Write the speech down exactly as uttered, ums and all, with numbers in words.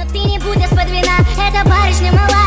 ты не будь из-под вина. Эта барышня мала,